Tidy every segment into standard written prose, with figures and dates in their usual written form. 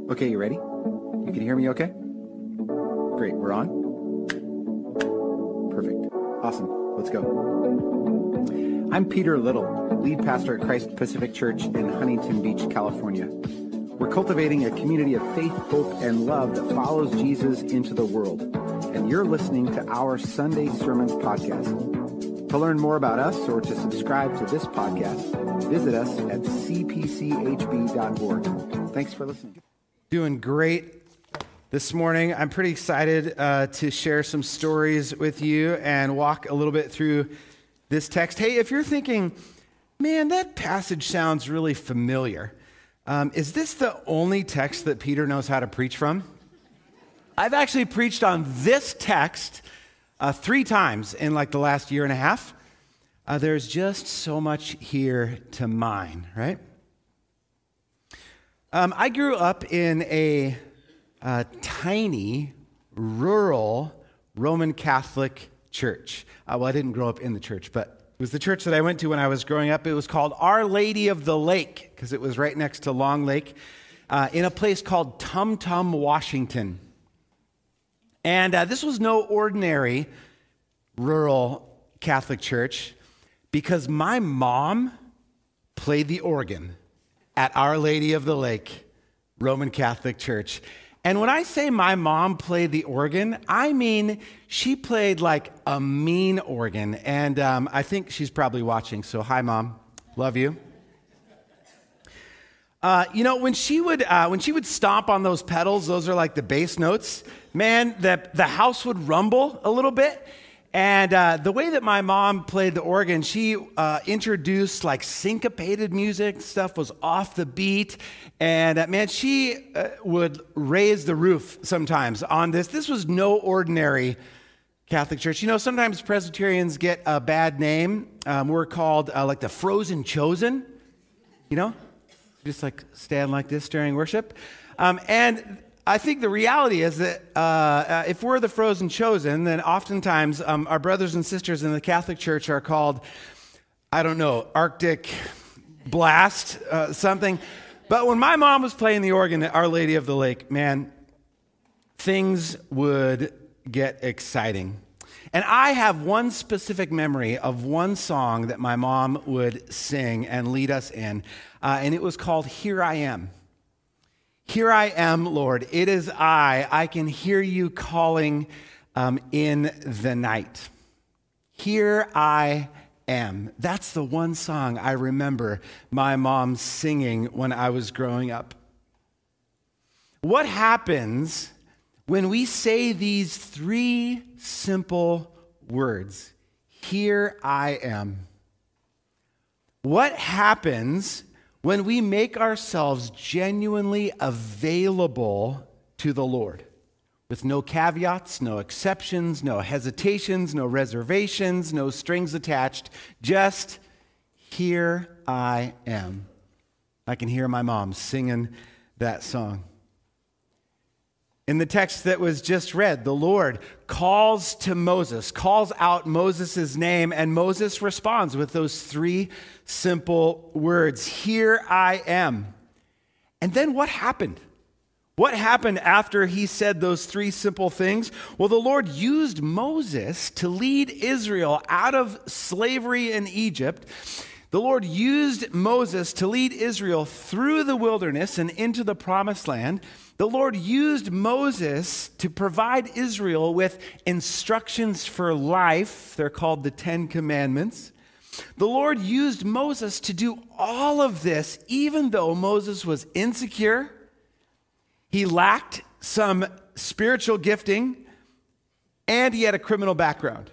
Okay, you ready? You can hear me okay? Great, we're on? Perfect. Awesome. Let's go. I'm Peter Little, lead pastor at Christ Pacific Church in Huntington Beach, California. We're cultivating a community of faith, hope, and love that follows Jesus into the world. And you're listening to our Sunday Sermons podcast. To learn more about us or to subscribe to this podcast, visit us at cpchb.org. Thanks for listening. Doing great this morning. I'm pretty excited to share some stories with you and walk a little bit through this text. Hey, if you're thinking, man, that passage sounds really familiar, is this the only text that Peter knows how to preach from? I've actually preached on this text 3 times in like the last year and a half. There's just so much here to mine, right? I grew up in a tiny, rural Roman Catholic church. Well, I didn't grow up in the church, but it was the church that I went to when I was growing up. It was called Our Lady of the Lake, because it was right next to Long Lake, in a place called Tum Tum, Washington. And this was no ordinary rural Catholic church, because my mom played the organ at Our Lady of the Lake Roman Catholic Church. And when I say my mom played the organ, I mean she played like a mean organ. And I think she's probably watching, so hi, Mom. Love you. When she would stomp on those pedals, those are like the bass notes, man, the house would rumble a little bit. And the way that my mom played the organ, she introduced like syncopated music. Stuff was off the beat. And man, she would raise the roof sometimes on this. This was no ordinary Catholic church. You know, sometimes Presbyterians get a bad name. We're called like the Frozen Chosen, you know, just like stand like this during worship. And I think the reality is that if we're the Frozen Chosen, then oftentimes our brothers and sisters in the Catholic Church are called, I don't know, Arctic Blast, something. But when my mom was playing the organ at Our Lady of the Lake, man, things would get exciting. And I have one specific memory of one song that my mom would sing and lead us in, and it was called Here I Am. Here I am, Lord. It is I can hear you calling in the night. Here I am. That's the one song I remember my mom singing when I was growing up. What happens when we say these 3 simple words? Here I am. What happens when we make ourselves genuinely available to the Lord, with no caveats, no exceptions, no hesitations, no reservations, no strings attached, just here I am? I can hear my mom singing that song. In the text that was just read, the Lord calls to Moses, calls out Moses' name, and Moses responds with those 3 simple words, here I am. And then what happened? What happened after he said those 3 simple things? Well, the Lord used Moses to lead Israel out of slavery in Egypt. The Lord used Moses to lead Israel through the wilderness and into the promised land. The Lord used Moses to provide Israel with instructions for life. They're called the 10 Commandments. The Lord used Moses to do all of this, even though Moses was insecure. He lacked some spiritual gifting, and he had a criminal background.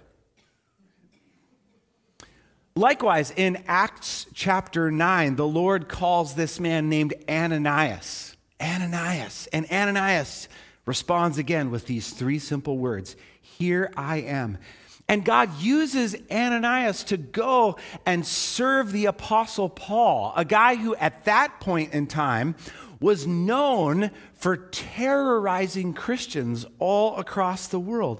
Likewise, in Acts chapter 9, the Lord calls this man named Ananias. Ananias. And Ananias responds again with these 3 simple words, here I am. And God uses Ananias to go and serve the Apostle Paul, a guy who at that point in time was known for terrorizing Christians all across the world.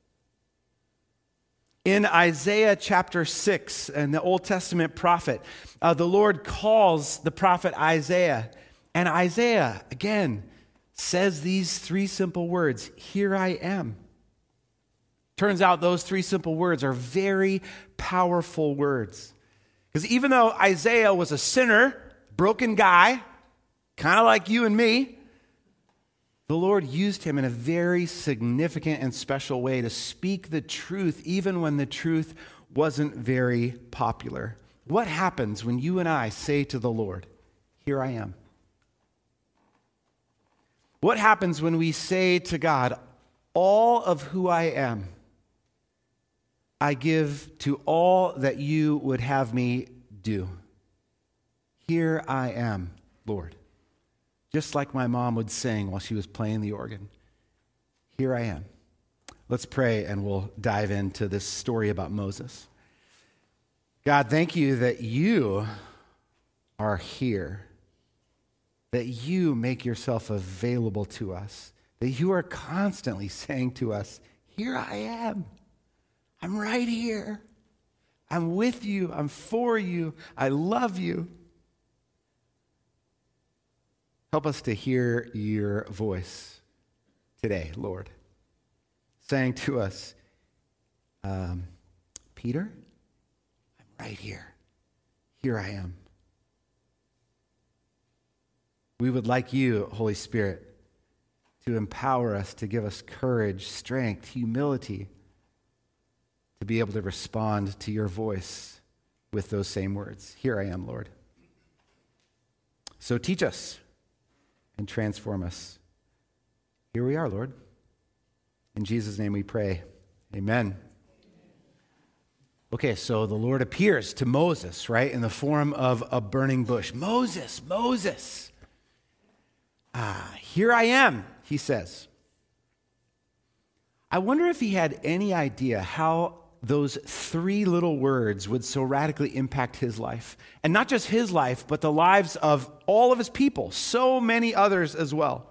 In Isaiah chapter 6, and the Old Testament prophet, the Lord calls the prophet Isaiah. And Isaiah, again, says these three simple words, "Here I am." Turns out those three simple words are very powerful words. Because even though Isaiah was a sinner, broken guy, kind of like you and me, the Lord used him in a very significant and special way to speak the truth, even when the truth wasn't very popular. What happens when you and I say to the Lord, "Here I am"? What happens when we say to God, "All of who I am, I give to all that you would have me do. Here I am, Lord." Just like my mom would sing while she was playing the organ. Here I am. Let's pray and we'll dive into this story about Moses. God, thank you that you are here, that you make yourself available to us, that you are constantly saying to us, "Here I am. I'm right here. I'm with you. I'm for you. I love you." Help us to hear your voice today, Lord, saying to us, "Peter, I'm right here. Here I am." We would like you, Holy Spirit, to empower us, to give us courage, strength, humility, to be able to respond to your voice with those same words. Here I am, Lord. So teach us and transform us. Here we are, Lord. In Jesus' name we pray. Amen. Okay, so the Lord appears to Moses, right, in the form of a burning bush. "Moses, Moses. Here I am," he says. I wonder if he had any idea how those three little words would so radically impact his life. And not just his life, but the lives of all of his people, so many others as well.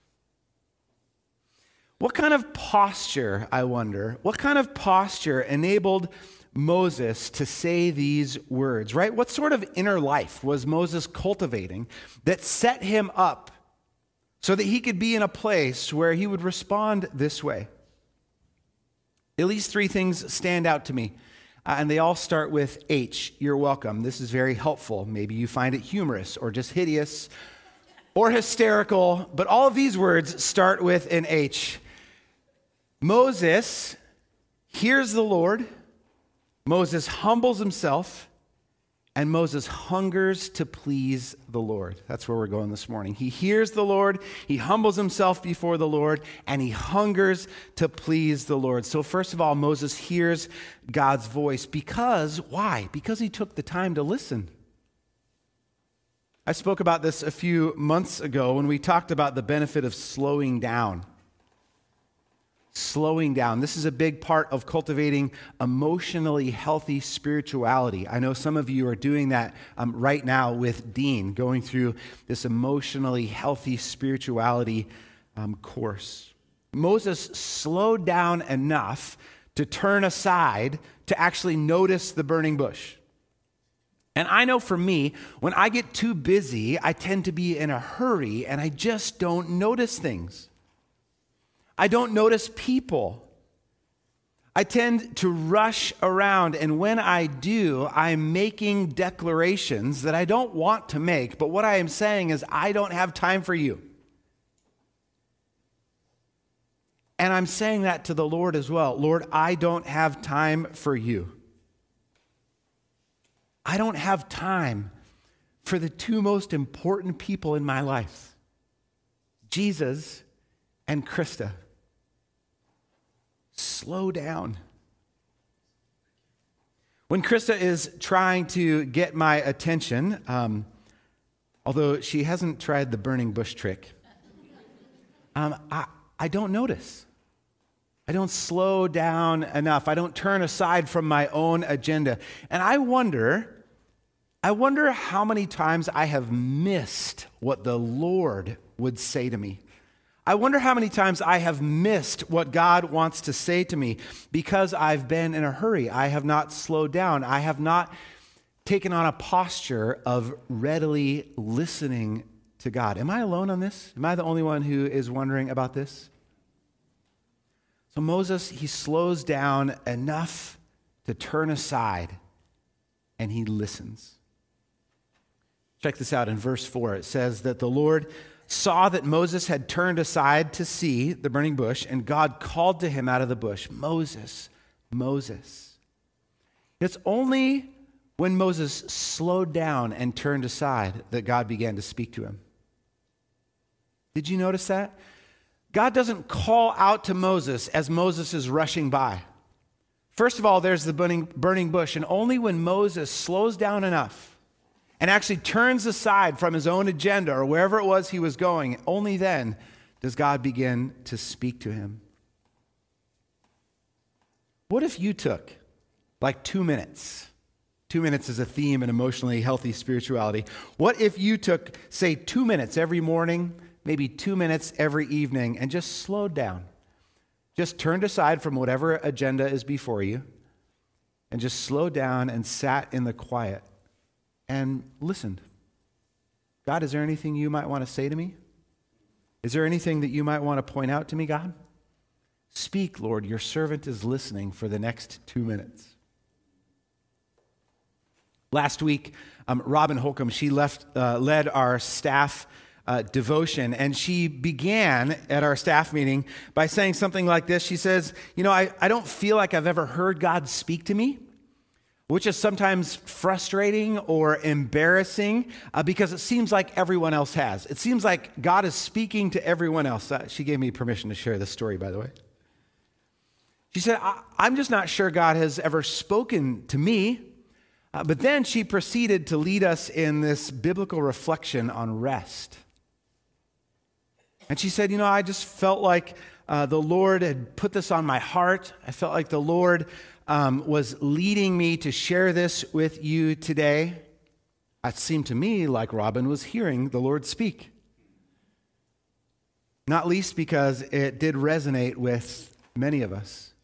What kind of posture, I wonder, what kind of posture enabled Moses to say these words, right? What sort of inner life was Moses cultivating that set him up so that he could be in a place where he would respond this way? At least three things stand out to me, and they all start with H. You're welcome. This is very helpful. Maybe you find it humorous or just hideous or hysterical, but all of these words start with an H. Moses hears the Lord, Moses humbles himself, and Moses hungers to please the Lord. That's where we're going this morning. He hears the Lord, he humbles himself before the Lord, and he hungers to please the Lord. So first of all, Moses hears God's voice. Why? Because he took the time to listen. I spoke about this a few months ago when we talked about the benefit of slowing down. Slowing down. This is a big part of cultivating emotionally healthy spirituality. I know some of you are doing that right now with Dean, going through this emotionally healthy spirituality course. Moses slowed down enough to turn aside to actually notice the burning bush. And I know for me, when I get too busy, I tend to be in a hurry and I just don't notice things. I don't notice people. I tend to rush around, and when I do, I'm making declarations that I don't want to make, but what I am saying is, I don't have time for you. And I'm saying that to the Lord as well. Lord, I don't have time for you. I don't have time for the two most important people in my life, Jesus and Krista. Slow down. When Krista is trying to get my attention, although she hasn't tried the burning bush trick, I don't notice. I don't slow down enough. I don't turn aside from my own agenda. And I wonder how many times I have missed what the Lord would say to me. I wonder how many times I have missed what God wants to say to me because I've been in a hurry. I have not slowed down. I have not taken on a posture of readily listening to God. Am I alone on this? Am I the only one who is wondering about this? So Moses, he slows down enough to turn aside, and he listens. Check this out in verse 4. It says that the Lord saw that Moses had turned aside to see the burning bush, and God called to him out of the bush, "Moses, Moses." It's only when Moses slowed down and turned aside that God began to speak to him. Did you notice that? God doesn't call out to Moses as Moses is rushing by. First of all, there's the burning bush, and only when Moses slows down enough and actually turns aside from his own agenda or wherever it was he was going, only then does God begin to speak to him. What if you took like 2 minutes? 2 minutes is a theme in emotionally healthy spirituality. What if you took, say, 2 minutes every morning, maybe 2 minutes every evening, and just slowed down? Just turned aside from whatever agenda is before you and just slowed down and sat in the quiet and listened. God, is there anything you might want to say to me? Is there anything that you might want to point out to me, God? Speak, Lord, your servant is listening for the next 2 minutes. Last week, Robin Holcomb, she led our staff devotion, and she began at our staff meeting by saying something like this. She says, I don't feel like I've ever heard God speak to me, which is sometimes frustrating or embarrassing because it seems like everyone else has. It seems like God is speaking to everyone else. She gave me permission to share this story, by the way. She said, I'm just not sure God has ever spoken to me. But then she proceeded to lead us in this biblical reflection on rest. And she said, I just felt like the Lord had put this on my heart. I felt like the Lord was leading me to share this with you today. It seemed to me like Robin was hearing the Lord speak. Not least because it did resonate with many of us.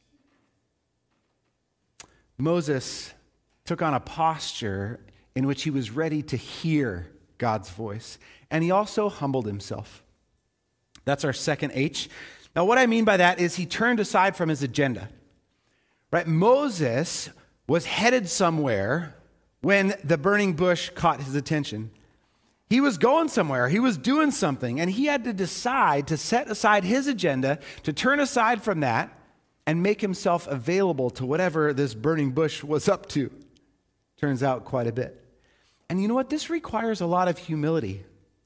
Moses took on a posture in which he was ready to hear God's voice. And he also humbled himself. That's our second H. Now, what I mean by that is he turned aside from his agenda. Right? Moses was headed somewhere when the burning bush caught his attention. He was going somewhere. He was doing something. And he had to decide to set aside his agenda, to turn aside from that, and make himself available to whatever this burning bush was up to. Turns out quite a bit. And you know what? This requires a lot of humility.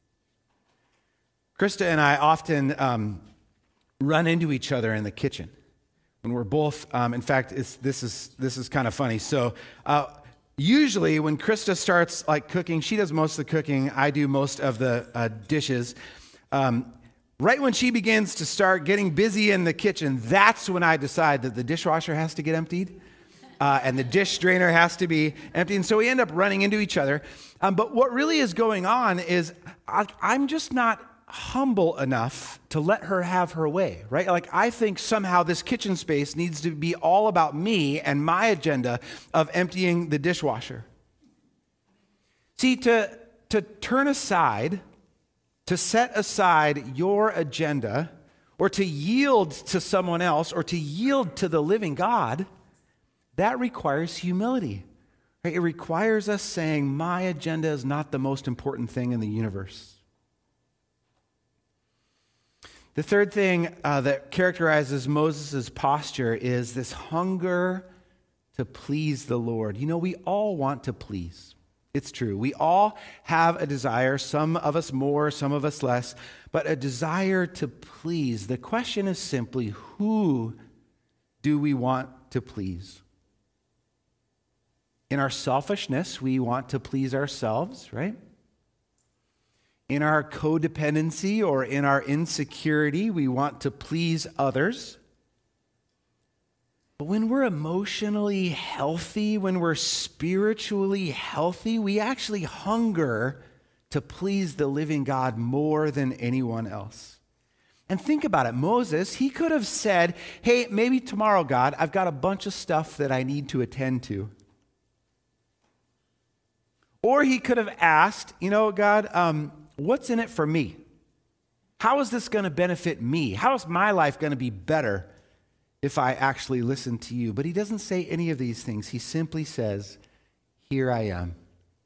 Krista and I often run into each other in the kitchen when we're both, in fact, this is kind of funny. So usually when Krista starts like cooking, she does most of the cooking. I do most of the dishes. Right when she begins to start getting busy in the kitchen, that's when I decide that the dishwasher has to get emptied. And the dish strainer has to be empty. And so we end up running into each other. But what really is going on is I'm just not humble enough to let her have her way, right? Like I think somehow this kitchen space needs to be all about me and my agenda of emptying the dishwasher. See, to turn aside, to set aside your agenda, or to yield to someone else, or to yield to the living God, that requires humility. Right? It requires us saying, my agenda is not the most important thing in the universe. The third thing that characterizes Moses' posture is this hunger to please the Lord. We all want to please. It's true. We all have a desire, some of us more, some of us less, but a desire to please. The question is simply, who do we want to please? In our selfishness, we want to please ourselves, right? In our codependency or in our insecurity, we want to please others. But when we're emotionally healthy, when we're spiritually healthy, we actually hunger to please the living God more than anyone else. And think about it. Moses, he could have said, hey, maybe tomorrow, God, I've got a bunch of stuff that I need to attend to. Or he could have asked, God, what's in it for me? How is this going to benefit me? How is my life going to be better if I actually listen to you? But he doesn't say any of these things. He simply says, here I am.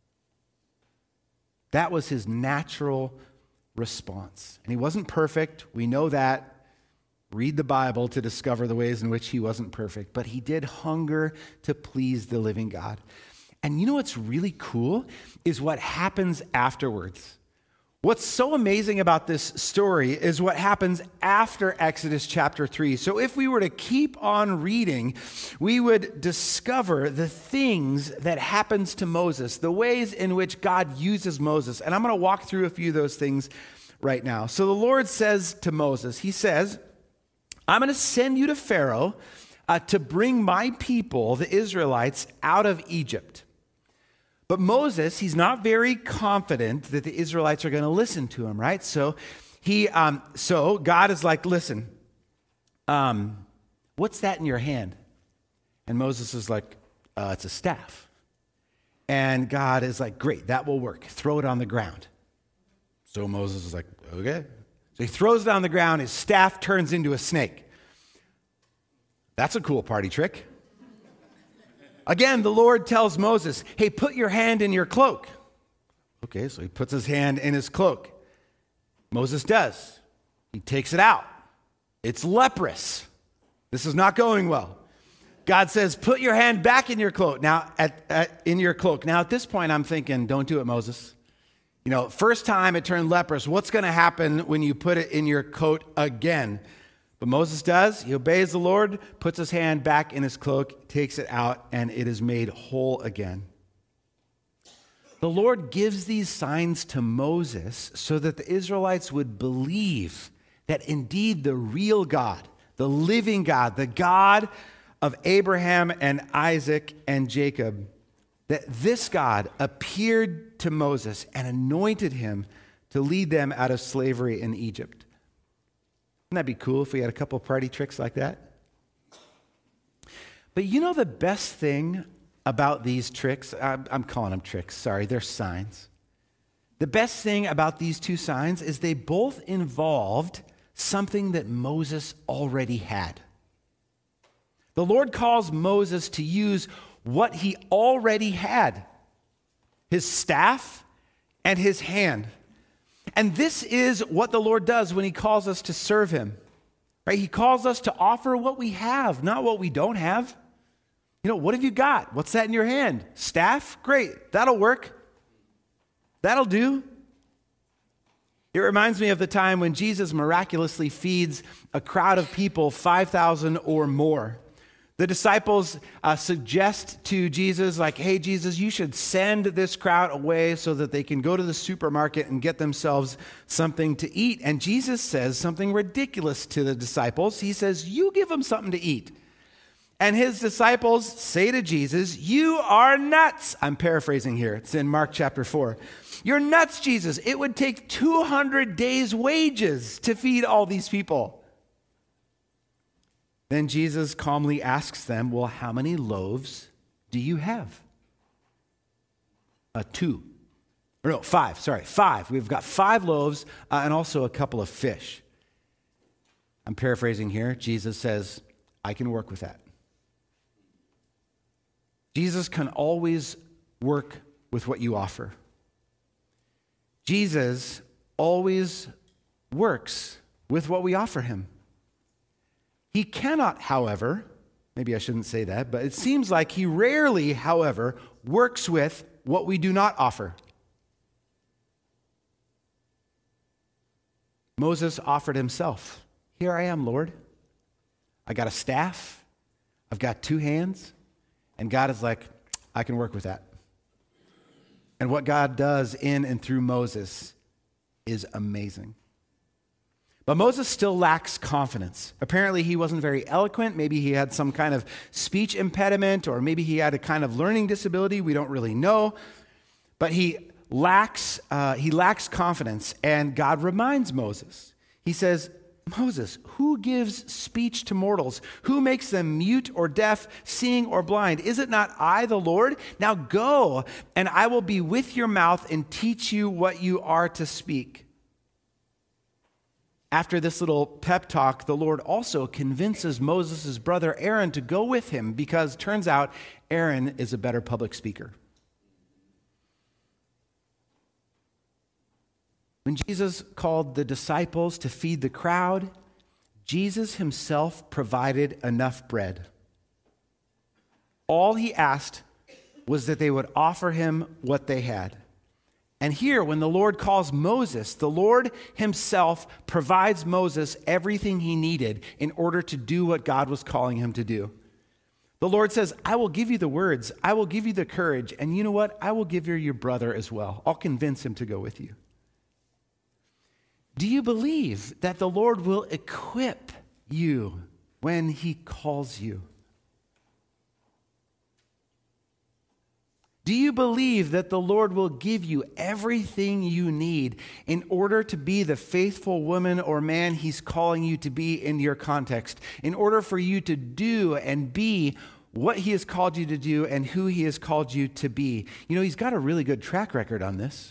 That was his natural response. And he wasn't perfect. We know that. Read the Bible to discover the ways in which he wasn't perfect. But he did hunger to please the living God. And you know what's really cool is what happens afterwards. What's so amazing about this story is what happens after Exodus chapter 3. So if we were to keep on reading, we would discover the things that happens to Moses, the ways in which God uses Moses. And I'm going to walk through a few of those things right now. So the Lord says to Moses, he says, I'm going to send you to Pharaoh to bring my people, the Israelites, out of Egypt. But Moses, he's not very confident that the Israelites are going to listen to him, right? So God is like, listen, what's that in your hand? And Moses is like, it's a staff. And God is like, great, that will work. Throw it on the ground. So Moses is like, okay. So he throws it on the ground. His staff turns into a snake. That's a cool party trick. Again, the Lord tells Moses, hey, put your hand in your cloak. Okay, so he puts his hand in his cloak. Moses does. He takes it out. It's leprous. This is not going well. God says, put your hand back in your cloak. Now, in your cloak. Now, at this point, I'm thinking, don't do it, Moses. You know, first time it turned leprous. What's going to happen when you put it in your coat again? But Moses does. He obeys the Lord, puts his hand back in his cloak, takes it out, and it is made whole again. The Lord gives these signs to Moses so that the Israelites would believe that indeed the real God, the living God, the God of Abraham and Isaac and Jacob, that this God appeared to Moses and anointed him to lead them out of slavery in Egypt. Wouldn't that be cool if we had a couple party tricks like that? But you know the best thing about these tricks? I'm calling them tricks. Sorry, they're signs. The best thing about these two signs is they both involved something that Moses already had. The Lord calls Moses to use what he already had, his staff and his hand. And this is what the Lord does when he calls us to serve him. Right? He calls us to offer what we have, not what we don't have. You know, what have you got? What's that in your hand? Staff? Great. That'll work. That'll do. It reminds me of the time when Jesus miraculously feeds a crowd of people, 5,000 or more. The disciples suggest to Jesus, like, hey, Jesus, you should send this crowd away so that they can go to the supermarket and get themselves something to eat. And Jesus says something ridiculous to the disciples. He says, you give them something to eat. And his disciples say to Jesus, you are nuts. I'm paraphrasing here. It's in Mark chapter 4. You're nuts, Jesus. It would take 200 days' wages to feed all these people. Then Jesus calmly asks them, well, how many loaves do you have? 5. We've got 5 loaves and also a couple of fish. I'm paraphrasing here. Jesus says, I can work with that. Jesus can always work with what you offer. Jesus always works with what we offer him. He cannot, however, maybe I shouldn't say that, but it seems like he rarely, however, works with what we do not offer. Moses offered himself. Here I am, Lord. I got a staff. I've got 2 hands. And God is like, I can work with that. And what God does in and through Moses is amazing. But Moses still lacks confidence. Apparently, he wasn't very eloquent. Maybe he had some kind of speech impediment, or maybe he had a kind of learning disability. We don't really know. But he lacks confidence, and God reminds Moses. He says, Moses, who gives speech to mortals? Who makes them mute or deaf, seeing or blind? Is it not I, the Lord? Now go, and I will be with your mouth and teach you what you are to speak. After this little pep talk, the Lord also convinces Moses' brother Aaron to go with him because it turns out Aaron is a better public speaker. When Jesus called the disciples to feed the crowd, Jesus himself provided enough bread. All he asked was that they would offer him what they had. And here, when the Lord calls Moses, the Lord himself provides Moses everything he needed in order to do what God was calling him to do. The Lord says, I will give you the words, I will give you the courage, and you know what? I will give you your brother as well. I'll convince him to go with you. Do you believe that the Lord will equip you when he calls you? Do you believe that the Lord will give you everything you need in order to be the faithful woman or man he's calling you to be in your context, in order for you to do and be what he has called you to do and who he has called you to be? You know, he's got a really good track record on this.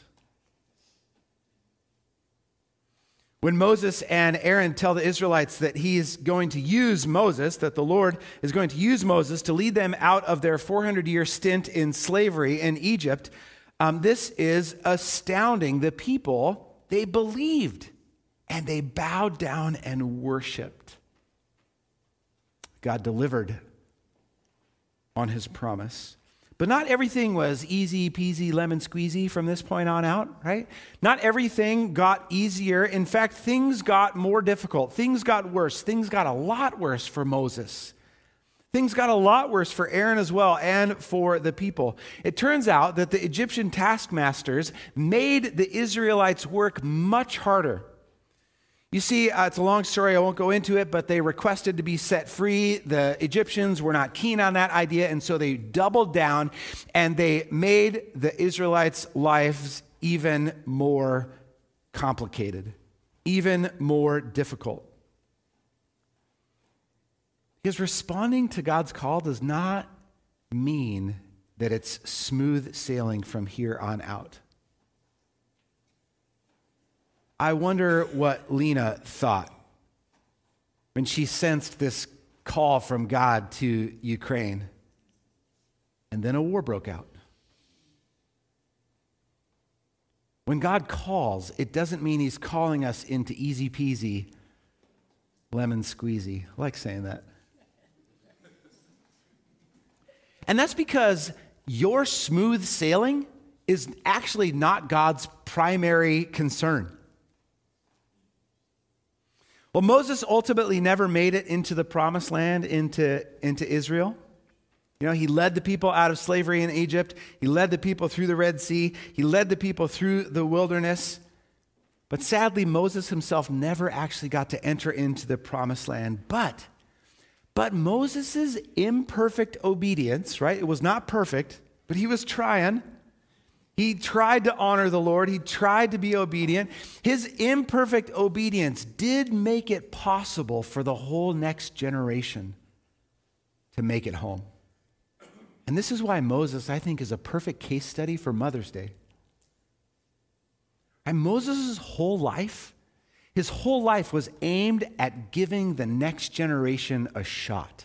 When Moses and Aaron tell the Israelites that he is going to use Moses, that the Lord is going to use Moses to lead them out of their 400-year stint in slavery in Egypt, this is astounding. The people, they believed and they bowed down and worshiped. God delivered on his promise. But not everything was easy peasy lemon squeezy from this point on out, right? Not everything got easier. In fact, things got more difficult. Things got worse. Things got a lot worse for Moses. Things got a lot worse for Aaron as well and for the people. It turns out that the Egyptian taskmasters made the Israelites work much harder. You see, it's a long story, I won't go into it, but they requested to be set free. The Egyptians were not keen on that idea, and so they doubled down, and they made the Israelites' lives even more complicated, even more difficult. Because responding to God's call does not mean that it's smooth sailing from here on out. I wonder what Lena thought when she sensed this call from God to Ukraine, and then a war broke out. When God calls, it doesn't mean he's calling us into easy peasy, lemon squeezy. I like saying that. And that's because your smooth sailing is actually not God's primary concern. Well, Moses ultimately never made it into the promised land, into Israel. You know, he led the people out of slavery in Egypt. He led the people through the Red Sea. He led the people through the wilderness. But sadly, Moses himself never actually got to enter into the promised land. But Moses' imperfect obedience, right? It was not perfect, but he was trying. He tried to honor the Lord. He tried to be obedient. His imperfect obedience did make it possible for the whole next generation to make it home. And this is why Moses, I think, is a perfect case study for Mother's Day. And Moses' whole life, his whole life was aimed at giving the next generation a shot.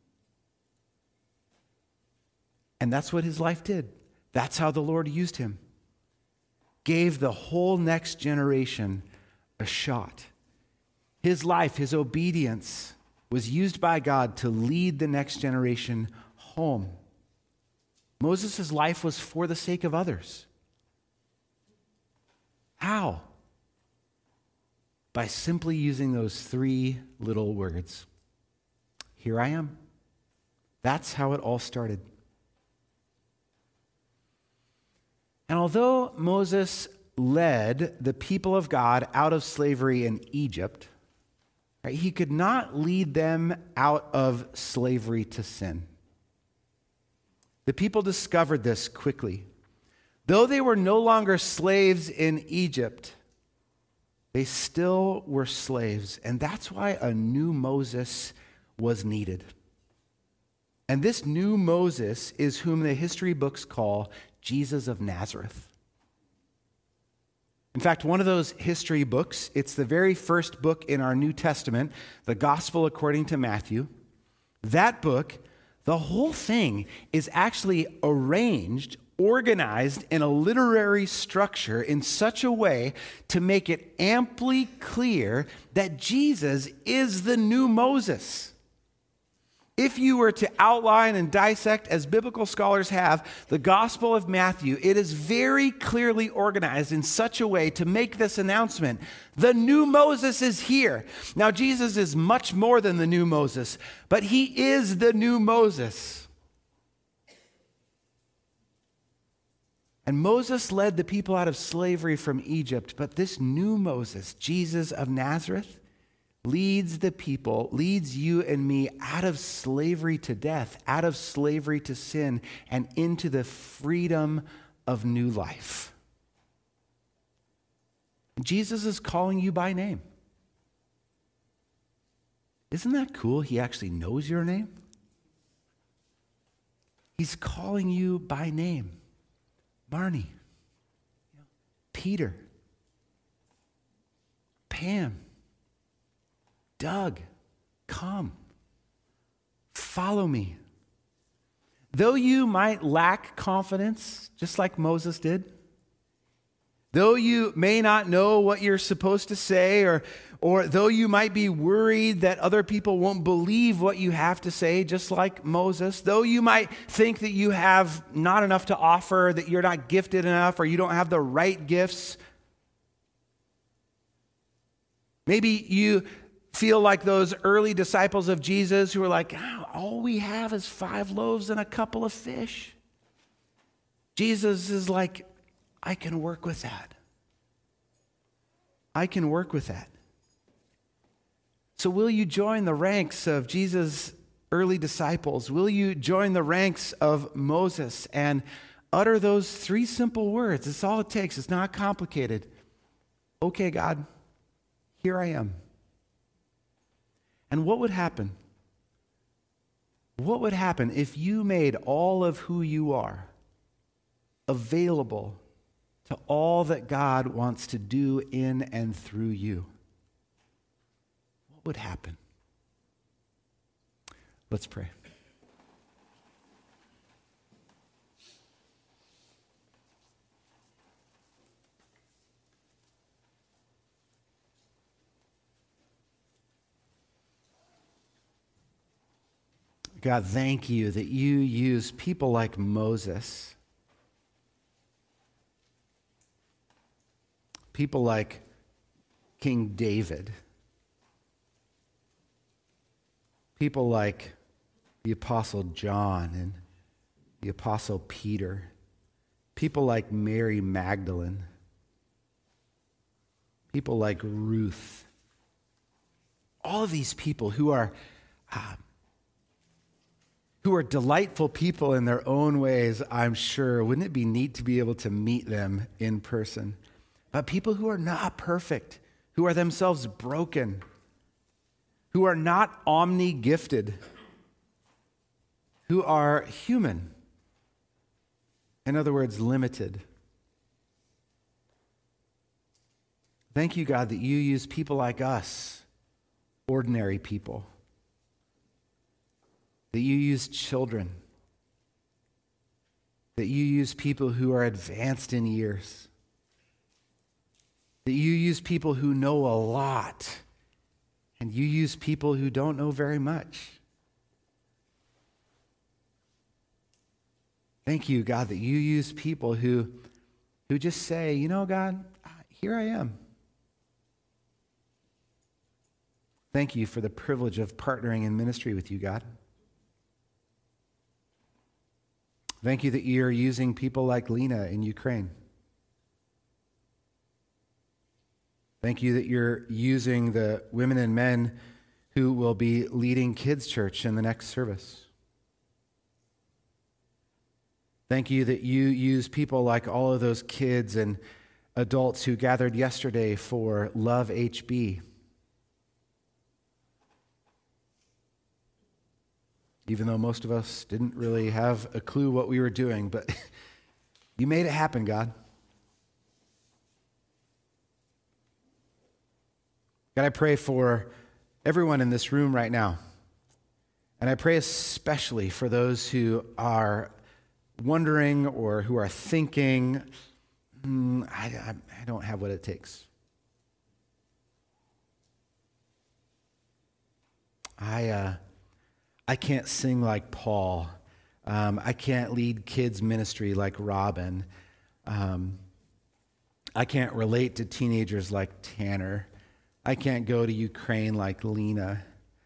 And that's what his life did. That's how the Lord used him. Gave the whole next generation a shot. His life, his obedience was used by God to lead the next generation home. Moses' life was for the sake of others. How? By simply using those three little words. Here I am. That's how it all started. And although Moses led the people of God out of slavery in Egypt, right, he could not lead them out of slavery to sin. The people discovered this quickly. Though they were no longer slaves in Egypt, They still were slaves, and that's why a new Moses was needed. And this new Moses is whom the history books call Jesus of Nazareth. In fact, one of those history books, it's the very first book in our New Testament, the Gospel according to Matthew. That book, the whole thing is actually arranged, organized in a literary structure in such a way to make it amply clear that Jesus is the new Moses. If you were to outline and dissect, as biblical scholars have, the Gospel of Matthew, it is very clearly organized in such a way to make this announcement. The new Moses is here. Now, Jesus is much more than the new Moses, but he is the new Moses. And Moses led the people out of slavery from Egypt, but this new Moses, Jesus of Nazareth, leads the people, leads you and me out of slavery to death, out of slavery to sin, and into the freedom of new life. Jesus is calling you by name. Isn't that cool? He actually knows your name. He's calling you by name. Marnie, Peter, Pam, Doug, come, follow me. Though you might lack confidence, just like Moses did, though you may not know what you're supposed to say, or though you might be worried that other people won't believe what you have to say, just like Moses, though you might think that you have not enough to offer, that you're not gifted enough, or you don't have the right gifts, maybe you feel like those early disciples of Jesus who were like, all we have is 5 loaves and a couple of fish. Jesus is like, I can work with that. I can work with that. So will you join the ranks of Jesus' early disciples? Will you join the ranks of Moses and utter those 3 simple words? It's all it takes. It's not complicated. Okay, God, here I am. And what would happen? What would happen if you made all of who you are available to all that God wants to do in and through you? What would happen? Let's pray. God, thank you that you use people like Moses, people like King David, people like the Apostle John and the Apostle Peter, people like Mary Magdalene, people like Ruth. All of these people who are delightful people in their own ways, I'm sure. Wouldn't it be neat to be able to meet them in person? But people who are not perfect, who are themselves broken, who are not omni-gifted, who are human. In other words, limited. Thank you, God, that you use people like us, ordinary people, that you use children, that you use people who are advanced in years, that you use people who know a lot, and you use people who don't know very much. Thank you, God, that you use people who just say, you know, God, here I am. Thank you for the privilege of partnering in ministry with you, God. Thank you that you're using people like Lena in Ukraine. Thank you that you're using the women and men who will be leading kids' church in the next service. Thank you that you use people like all of those kids and adults who gathered yesterday for Love HB. Even though most of us didn't really have a clue what we were doing, but you made it happen, God. God, I pray for everyone in this room right now. And I pray especially for those who are wondering or who are thinking, I don't have what it takes. I can't sing like Paul. I can't lead kids ministry like Robin. I can't relate to teenagers like Tanner. I can't go to Ukraine like Lena.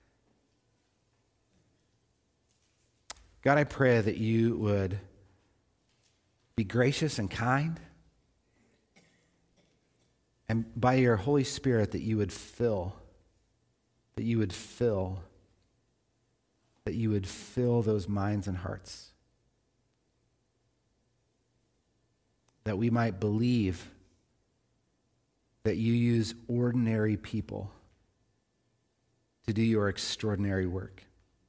God, I pray that you would be gracious and kind, and by your Holy Spirit that you would fill those minds and hearts, that we might believe that you use ordinary people to do your extraordinary work.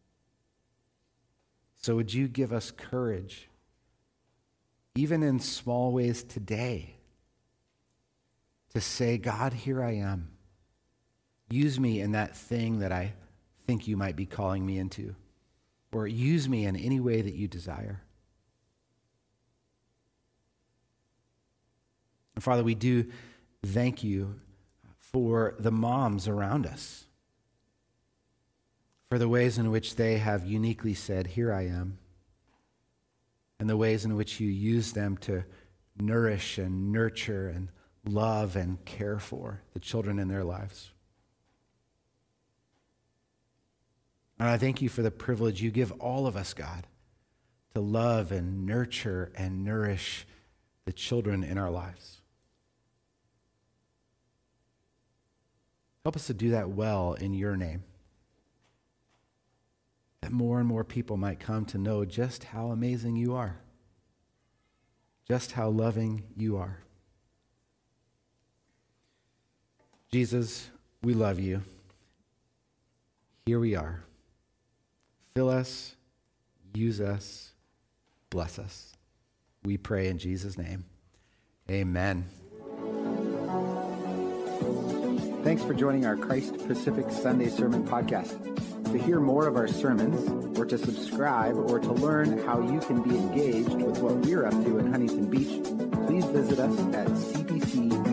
So would you give us courage, even in small ways today, to say, God, here I am. Use me in that thing that I think you might be calling me into, or use me in any way that you desire. And Father, we do thank you for the moms around us, for the ways in which they have uniquely said, here I am, and the ways in which you use them to nourish and nurture and love and care for the children in their lives. And I thank you for the privilege you give all of us, God, to love and nurture and nourish the children in our lives. Help us to do that well in your name, that more and more people might come to know just how amazing you are, just how loving you are. Jesus, we love you. Here we are. Fill us, use us, bless us. We pray in Jesus' name. Amen. Thanks for joining our Christ Pacific Sunday Sermon Podcast. To hear more of our sermons, or to subscribe, or to learn how you can be engaged with what we're up to in Huntington Beach, please visit us at cpc.church.